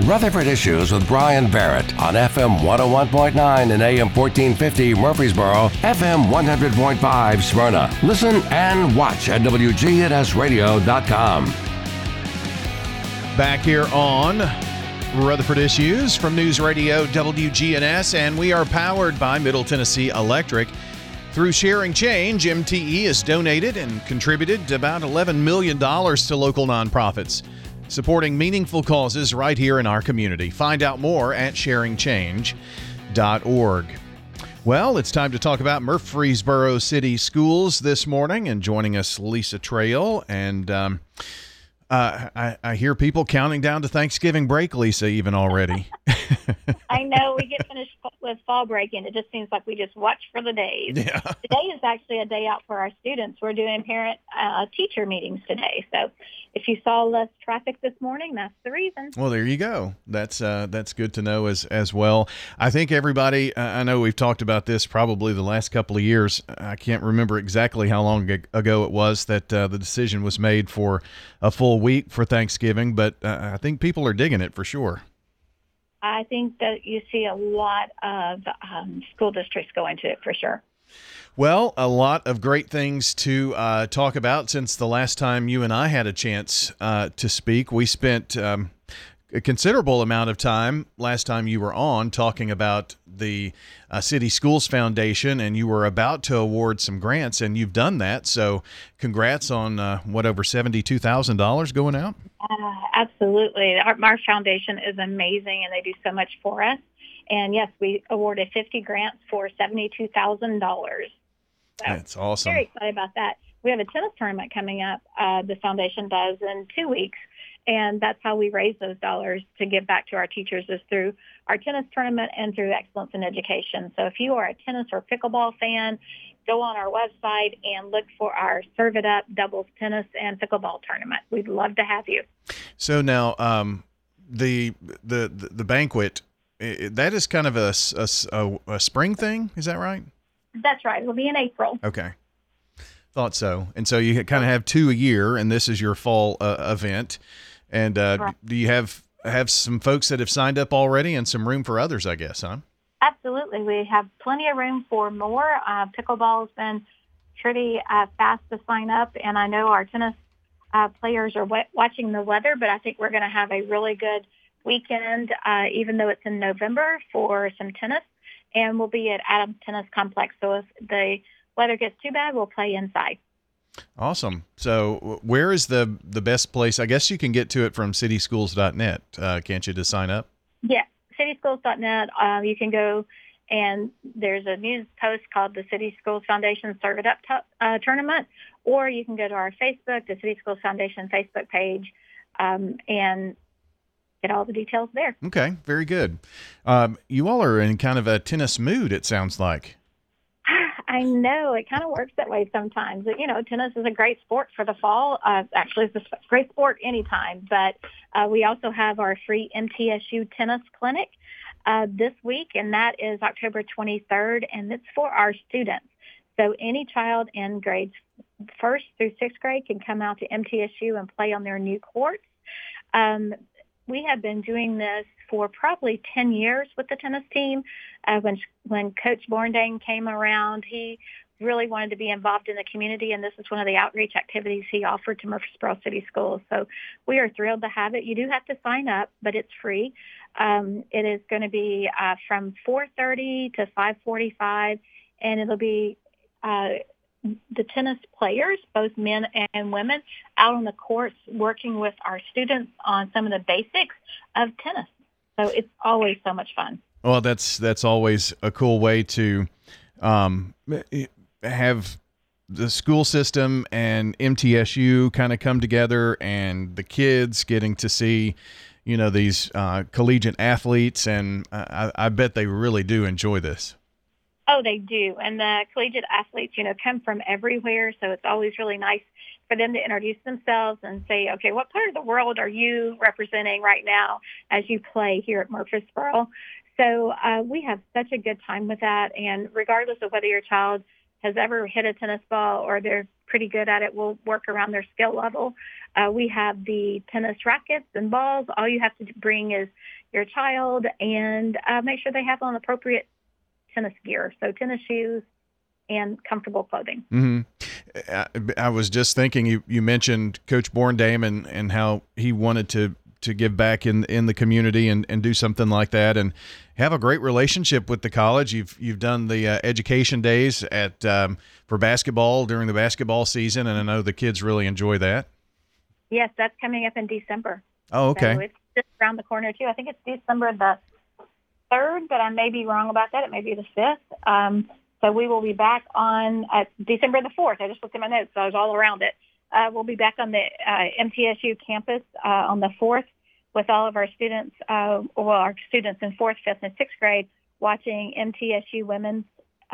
Rutherford Issues with Brian Barrett on FM 101.9 and AM 1450 Murfreesboro, FM 100.5 Smyrna. Listen and watch at WGNSradio.com. Back here on Rutherford Issues from News Radio WGNS, and we are powered by Middle Tennessee Electric. Through Sharing Change, MTE has donated and contributed about $11 million to local nonprofits, supporting meaningful causes right here in our community. Find out more at sharingchange.org. Well, it's time to talk about Murfreesboro City Schools this morning, and joining us, Lisa Trail. And I hear people counting down to Thanksgiving break, Lisa, even already. I know. We get finished with fall break, and it just seems like we just watch for the days. Yeah. Today is actually a day out for our students. We're doing parent-teacher meetings today. So if you saw less traffic this morning, that's the reason. Well, there you go. That's good to know as well. I think everybody, I know we've talked about this probably the last couple of years. I can't remember exactly how long ago it was that the decision was made for a full week for Thanksgiving, but I think people are digging it for sure. I think that you see a lot of school districts going to it for sure. Well, a lot of great things to talk about since the last time you and I had a chance to speak. We spent a considerable amount of time last time you were on talking about the City Schools Foundation, and you were about to award some grants, and you've done that. So congrats on, over $72,000 going out? Absolutely. Our foundation is amazing, and they do so much for us. And, yes, we awarded 50 grants for $72,000. So that's awesome. Very excited about that. We have a tennis tournament coming up. The foundation does in 2 weeks. And that's how we raise those dollars to give back to our teachers, is through our tennis tournament and through Excellence in Education. So if you are a tennis or pickleball fan, go on our website and look for our Serve It Up doubles tennis and pickleball tournament. We'd love to have you. So now the banquet, that is kind of a spring thing. Is that right? That's right. It'll be in April. Okay. Thought so. And so you kind of have two a year, and this is your fall event. And Right. Do you have some folks that have signed up already and some room for others, I guess, huh? Absolutely. We have plenty of room for more. Pickleball's been pretty fast to sign up, and I know our tennis players are watching the weather, but I think we're going to have a really good weekend, even though it's in November, for some tennis, and we'll be at Adams Tennis Complex. So if the weather gets too bad, we'll play inside. Awesome. So where is the best place? I guess you can get to it from cityschools.net, can't you, to sign up? Yeah, cityschools.net. You can go, and there's a news post called the City Schools Foundation Serve It Up Tournament, or you can go to our Facebook, the City Schools Foundation Facebook page, and get all the details there. Okay, very good. You all are in kind of a tennis mood, it sounds like. I know. It kind of works that way sometimes. You know, tennis is a great sport for the fall. Actually, it's a great sport anytime. But we also have our free MTSU tennis clinic this week, and that is October 23rd, and it's for our students. So any child in grades 1st through 6th grade can come out to MTSU and play on their new courts. We have been doing this for probably 10 years with the tennis team. When Coach Borndane came around, he really wanted to be involved in the community, and this is one of the outreach activities he offered to Murfreesboro City Schools. So we are thrilled to have it. You do have to sign up, but it's free. It is going to be from 4:30 to 5:45, and it'll be the tennis players, both men and women, out on the courts working with our students on some of the basics of tennis. So it's always so much fun. Well, that's always a cool way to have the school system and MTSU kind of come together, and the kids getting to see, you know, these collegiate athletes, and I bet they really do enjoy this. Oh, they do. And the collegiate athletes, you know, come from everywhere, so it's always really nice for them to introduce themselves and say, okay, what part of the world are you representing right now as you play here at Murfreesboro? So we have such a good time with that, and regardless of whether your child has ever hit a tennis ball or they're pretty good at it, we'll work around their skill level. We have the tennis rackets and balls. All you have to bring is your child and make sure they have on appropriate tennis gear, so tennis shoes and comfortable clothing. Mm-hmm. I was just thinking, you mentioned Coach Borndame and how he wanted to give back in the community and do something like that and have a great relationship with the college. You've done the education days at for basketball during the basketball season, and I know the kids really enjoy that. Yes, that's coming up in December. Oh, okay. So it's just around the corner too. I think it's December the 3rd, but I may be wrong about that. It may be the 5th. So we will be back on December the 4th. I just looked at my notes, so I was all around it. We'll be back on the MTSU campus on the 4th with all of our students, our students in 4th, 5th, and 6th grade watching MTSU women's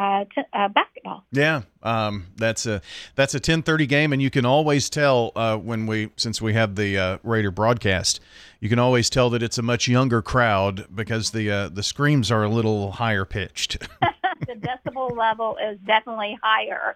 basketball. Yeah, that's a 10:30 game, and you can always tell since we have the Raider broadcast, you can always tell that it's a much younger crowd because the screams are a little higher pitched. The decibel level is definitely higher,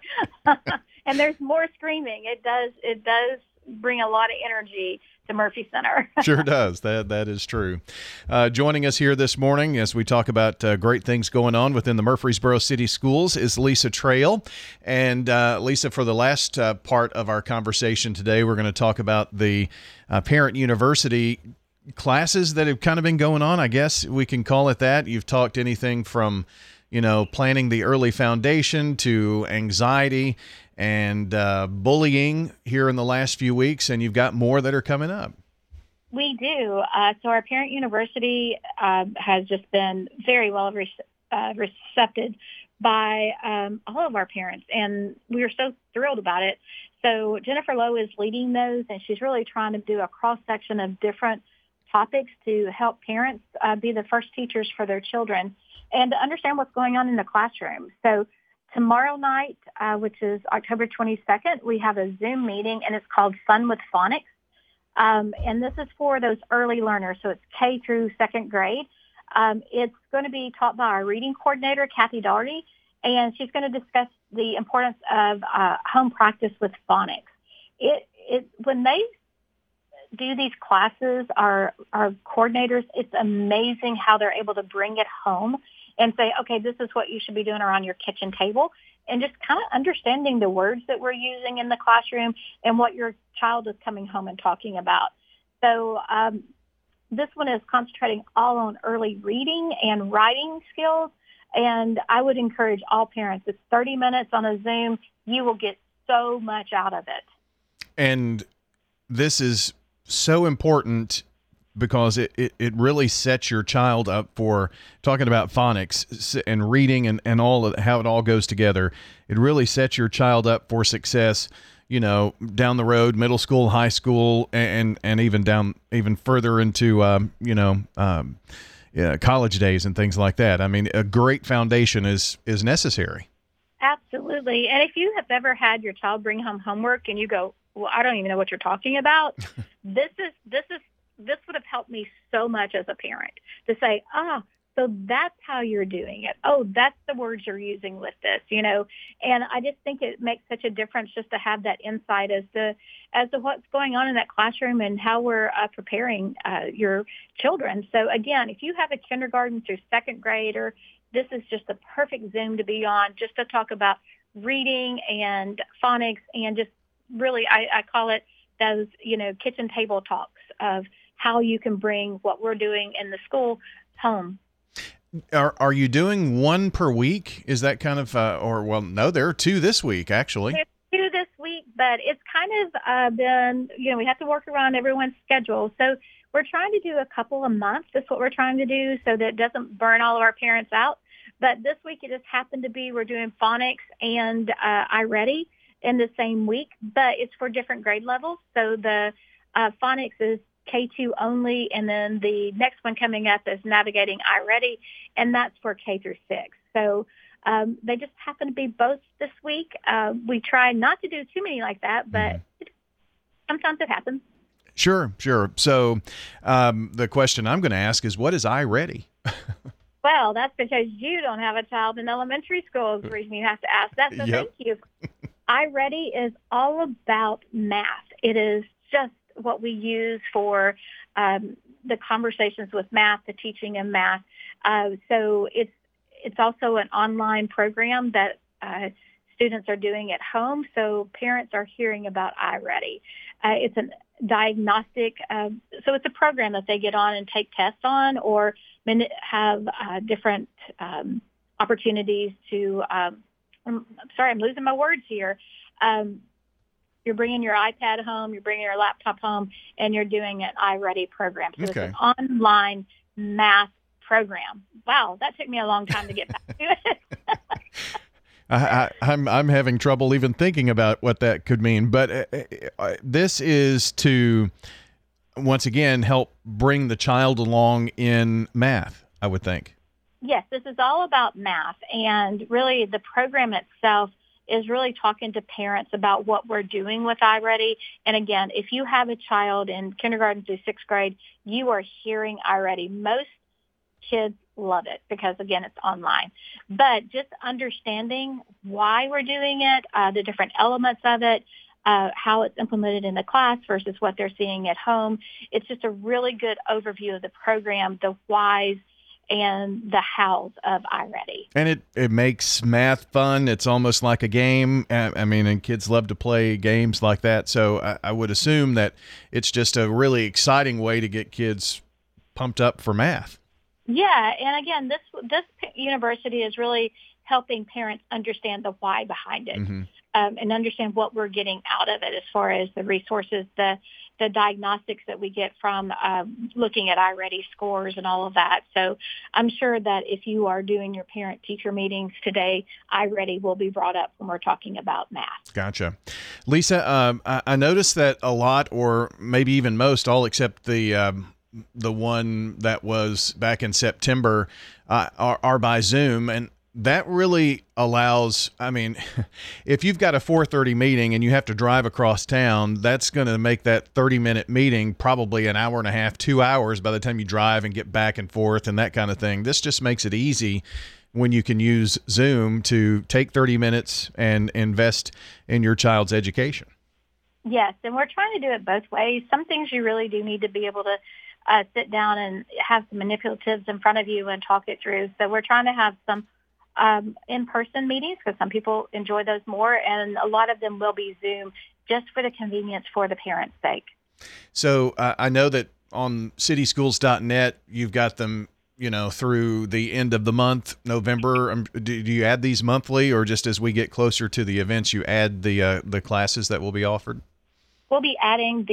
and there's more screaming. It does bring a lot of energy to Murphy Center. Sure does. That is true. Joining us here this morning as we talk about great things going on within the Murfreesboro City Schools is Lisa Trail. And Lisa, for the last part of our conversation today, we're going to talk about the Parent University classes that have kind of been going on. I guess we can call it that. You've talked anything from planning the early foundation to anxiety and bullying here in the last few weeks, and you've got more that are coming up. We do. So our Parent University has just been very well recepted by all of our parents, and we are so thrilled about it. So Jennifer Lowe is leading those, and she's really trying to do a cross-section of different topics to help parents be the first teachers for their children and to understand what's going on in the classroom. So tomorrow night, which is October 22nd, we have a Zoom meeting, and it's called Fun with Phonics. And this is for those early learners, so it's K through 2nd grade. It's going to be taught by our reading coordinator, Kathy Daugherty, and she's going to discuss the importance of home practice with phonics. When they do these classes, our coordinators, it's amazing how they're able to bring it home and say, okay, this is what you should be doing around your kitchen table, and just kind of understanding the words that we're using in the classroom and what your child is coming home and talking about. So this one is concentrating all on early reading and writing skills, and I would encourage all parents. It's 30 minutes on a Zoom. You will get so much out of it. And this is so important because it really sets your child up for talking about phonics and reading and all of how it all goes together. It really sets your child up for success, down the road, middle school, high school, and even further into, college days and things like that. I mean, a great foundation is necessary. Absolutely. And if you have ever had your child bring home homework and you go, well, I don't even know what you're talking about, this would have helped me so much as a parent to say, so that's how you're doing it. Oh, that's the words you're using with this, And I just think it makes such a difference just to have that insight as to what's going on in that classroom and how we're preparing your children. So again, if you have a kindergarten through 2nd grader, this is just the perfect Zoom to be on just to talk about reading and phonics and just really, I call it those, kitchen table talks of how you can bring what we're doing in the school home. Are you doing one per week? Is that kind of, no, there are 2 this week, actually. There's 2 this week, but it's kind of been, we have to work around everyone's schedule. So we're trying to do a couple a month. That's what we're trying to do so that it doesn't burn all of our parents out. But this week it just happened to be we're doing phonics and iReady in the same week, but it's for different grade levels. So the phonics is K2 only, and then the next one coming up is Navigating iReady, and that's for K through 6. So they just happen to be both this week. We try not to do too many like that, but sometimes it happens. Sure. So the question I'm going to ask is, what is iReady? Well, that's because you don't have a child in elementary school is the reason you have to ask that. So Thank you. iReady is all about math. It is just what we use for the conversations with math, the teaching of math. So it's also an online program that students are doing at home. So parents are hearing about iReady. It's a diagnostic, so it's a program that they get on and take tests on, or have different opportunities to. I'm losing my words here. You're bringing your iPad home, you're bringing your laptop home, and you're doing an iReady program. So It's an online math program. Wow, that took me a long time to get back to it. I'm having trouble even thinking about what that could mean. But this is to, once again, help bring the child along in math, I would think. Yes, this is all about math. And really the program itself is really talking to parents about what we're doing with iReady. And again, if you have a child in kindergarten through sixth grade, you are hearing iReady. Most kids love it because, again, it's online. But just understanding why we're doing it, the different elements of it, how it's implemented in the class versus what they're seeing at home. It's just a really good overview of the program, the whys and the hows of iReady. And it makes math fun. It's almost like a game. I mean, and kids love to play games like that. So I would assume that it's just a really exciting way to get kids pumped up for math. Yeah, and again, this university is really helping parents understand the why behind it, and understand what we're getting out of it as far as the resources, the diagnostics that we get from looking at iReady scores and all of that. So I'm sure that if you are doing your parent-teacher meetings today, iReady will be brought up when we're talking about math. Gotcha. Lisa, I noticed that a lot, or maybe even most, all except the one that was back in September, are by Zoom. And that really allows, I mean, if you've got a 4:30 meeting and you have to drive across town, that's going to make that 30-minute meeting probably an hour and a half, 2 hours by the time you drive and get back and forth and that kind of thing. This just makes it easy when you can use Zoom to take 30 minutes and invest in your child's education. Yes, and we're trying to do it both ways. Some things you really do need to be able to sit down and have some manipulatives in front of you and talk it through. So we're trying to have some in-person meetings because some people enjoy those more, and a lot of them will be Zoom just for the convenience for the parents' sake. So I know that on cityschools.net, you've got them, through the end of the month, November. Do you add these monthly, or just as we get closer to the events, you add the classes that will be offered? We'll be adding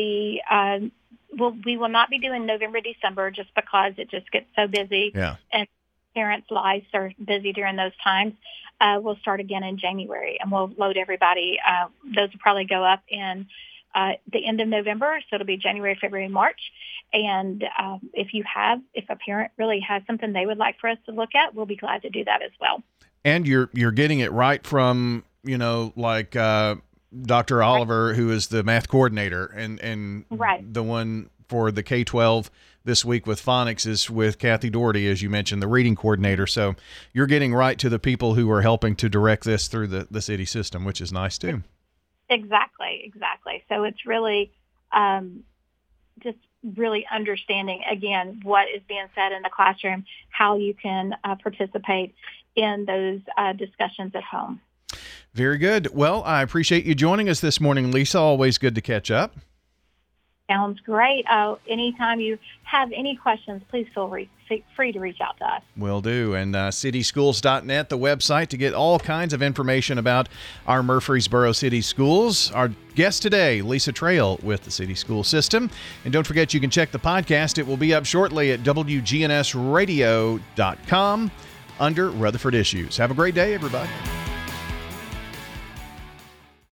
we will not be doing November, December, just because it just gets so busy. Yeah. And parents' lives are busy during those times. We'll start again in January, and we'll load everybody. Those will probably go up in the end of November, so it'll be January, February, March. And if a parent really has something they would like for us to look at, we'll be glad to do that as well. And you're getting it right from, like Dr. Oliver, who is the math coordinator, and right. The one for the K-12 this week with phonics is with Kathy Doherty, as you mentioned, the reading coordinator. So you're getting right to the people who are helping to direct this through the city system, which is nice too. Exactly. So it's really just really understanding, again, what is being said in the classroom, how you can participate in those discussions at home. Very good. Well, I appreciate you joining us this morning, Lisa. Always good to catch up. Sounds great. Anytime you have any questions, please feel free to reach out to us. Will do. And cityschools.net, the website, to get all kinds of information about our Murfreesboro City Schools. Our guest today, Lisa Trail with the City School System. And don't forget, you can check the podcast. It will be up shortly at WGNSradio.com under Rutherford Issues. Have a great day, everybody.